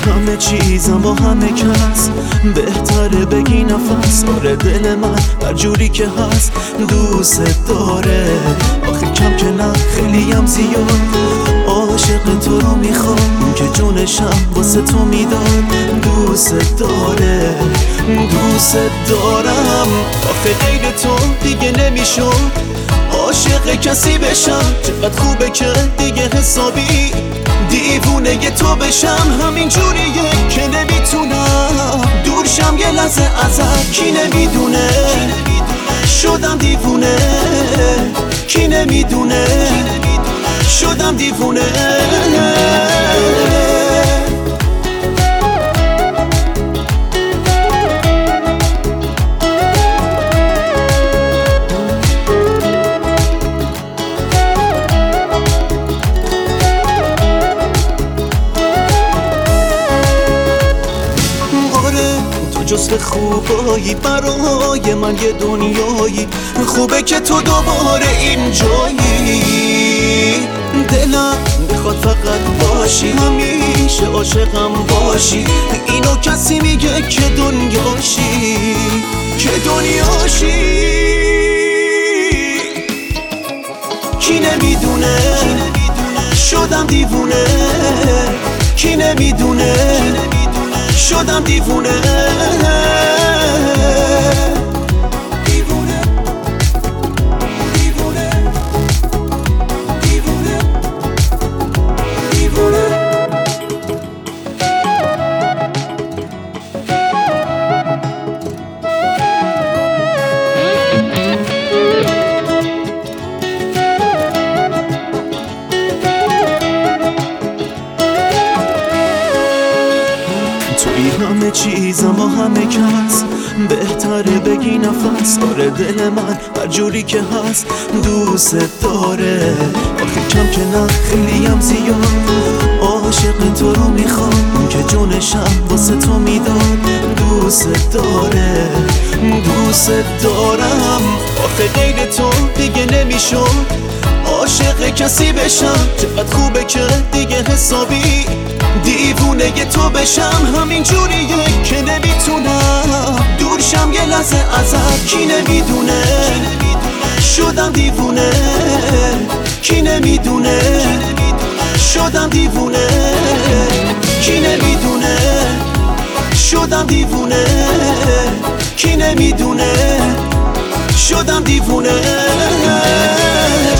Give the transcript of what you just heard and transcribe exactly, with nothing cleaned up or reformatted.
همه چیزم با همه کس بهتره بگی نفس. آره دل من هر جوری که هست دوست داره. آخه کم که نه خیلی هم زیاد عاشق تو رو میخوام که جونشم واسه تو میداد. دوست داره دوست دارم. آخه غیر تو دیگه نمیشد عاشق کسی بشم. چقدر خوبه که دیگه حسابی دیوونه ی تو بشم. همین جوریه که نمیتونم دورشم یه لحظه ازت. کی نمیدونه شدم دیوونه، کی نمیدونه شدم دیوونه. جزو خوبایی برای من یه دنیایی. خوبه که تو دوباره اینجایی. دلم میخواد فقط باشی، همیشه عاشقم باشی. اینو کسی میگه که دنیاشی، که دنیاشی. کی نمیدونه شدم دیوونه، کی نمیدونه شدم دیوونه. دیوونه دیوونه دیوونه دیوونه. توی همه چیزم با همه کس بهتره بگی نفس. آره دل من هر جوری که هست دوست داره. آخه کم که نه خیلی هم زیاد عاشق تو رو میخوام که جونشم واسه تو میداد. دوست داره دوست دارم. آخه غیر تو دیگه نمیشد عاشق کسی بشم. چقدر خوبه که دیگه حسابی دیوونه ی تو بشم. همین جوریه که نمیتونم دورشم یه لحظه ازت. کی نمیدونه شدم دیوونه، کی نمیدونه شدم دیوونه، کی نمیدونه شدم دیوونه، کی نمیدونه شدم دیوونه.